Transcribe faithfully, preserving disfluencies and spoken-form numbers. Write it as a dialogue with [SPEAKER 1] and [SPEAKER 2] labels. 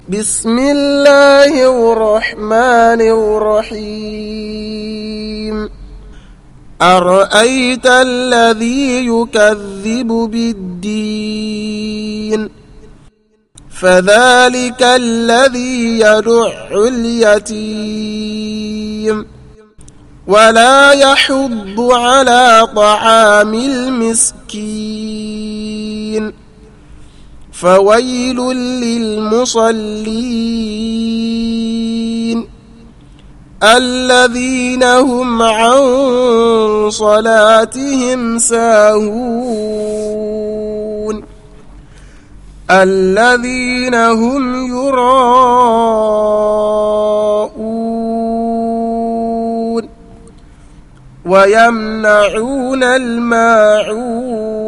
[SPEAKER 1] بسم الله الرحمن الرحيم أرأيت الذي يكذب بالدين فذلك الذي يدع اليتيم ولا يحض على طعام المسكين فويل للمصلين الذين هم عن صلاتهم ساهون الذين هم يراءون ويمنعون الماعون